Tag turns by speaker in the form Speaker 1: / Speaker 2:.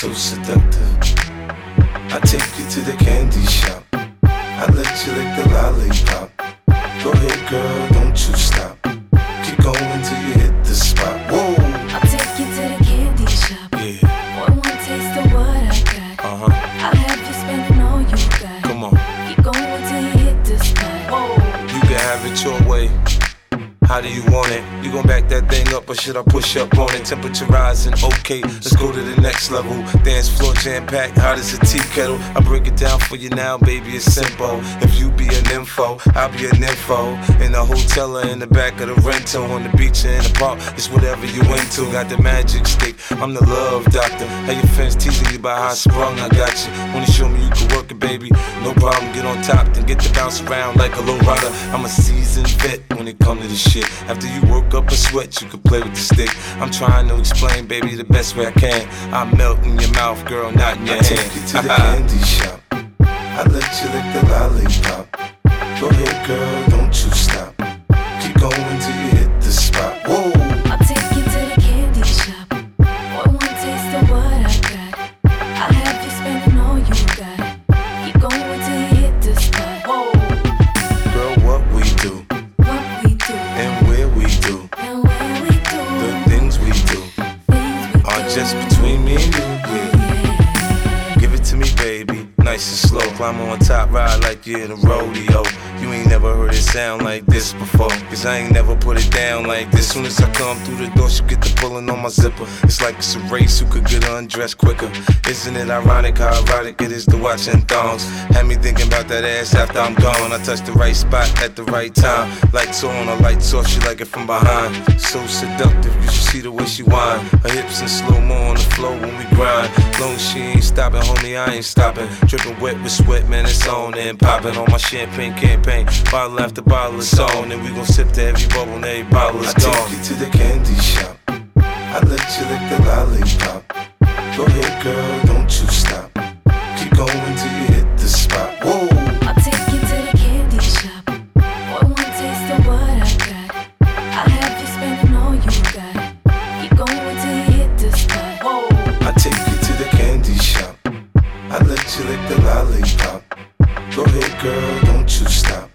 Speaker 1: so seductive. I take you to the candy shop. I let you lick the lollipop. Go ahead, girl, don't you stop. Keep going till you hit the spot. Whoa!
Speaker 2: I'll take you to the candy shop.
Speaker 1: Yeah.
Speaker 2: One taste of what I got. I'll have you spending all you got.
Speaker 1: Come on.
Speaker 2: Keep going till you hit the spot. Whoa!
Speaker 1: You can have it your way. How do you want it? You gon' back that thing up or should I push up on it? Temperature rising, okay, let's go to the next level. Dance floor jam-packed, hot as a tea kettle. I break it down for you now, baby, it's simple. If you be an info, I'll be an info. In the hotel or in the back of the rental, on the beach or in the park, it's whatever you into. Got the magic stick, I'm the love doctor. How your fans teasing you about how I sprung, I got you. Wanna show me you can work it, baby? No problem, get on top, then get to bounce around like a low rider. I'm a seasoned vet when it comes to this shit. After you work up a sweat, you can play with the stick. I'm trying to explain, baby, the best way I can. I melt in your mouth, girl, not in your hand. I take you to the candy shop. I let you lick the lollipop. Go ahead, girl, don't you stop. Keep going till you hit the spot. Whoa!
Speaker 2: I'll take you to the candy shop. One taste of what I got. I'll have you spending all you got. Keep going till you hit the spot. Whoa!
Speaker 1: Girl, what we do,
Speaker 2: What we do,
Speaker 1: and where we do,
Speaker 2: and where we do,
Speaker 1: the things we do
Speaker 2: things we
Speaker 1: are
Speaker 2: do.
Speaker 1: just between me and you, yeah. Give it to me, baby, nice and slow. Climb on top, ride like you're in a rodeo. You ain't never heard it sound like this before, cause I ain't never put it down like this. Soon as I come through the door, she get the pulling on my zipper. It's like it's a race, who could get undressed quicker. Isn't it ironic how erotic it is to watching thongs? Had me thinking about that ass after I'm gone. I touch the right spot at the right time. Lights on or lights off, she like it from behind. So seductive, you should see the way she whine. Her hips in slow-mo on the floor when we grind. Long as she ain't stopping, homie, I ain't stopping. Dripping wet with sweat, man, it's on and popping on my champagne campaign. Bottle after bottle is on, and we gon' sip to every bubble and every bottle is gone. I take you to the candy shop. I let you lick the lollipop. Go ahead, girl, don't you stop. Keep going till you hit the spot. Whoa!
Speaker 2: I'll take you to the candy shop. One taste of what I got. I'll have you spending all you got. Keep going till you hit the spot. Whoa!
Speaker 1: I take you to the candy shop. I let you lick the lollipop. Go ahead, girl, don't you stop.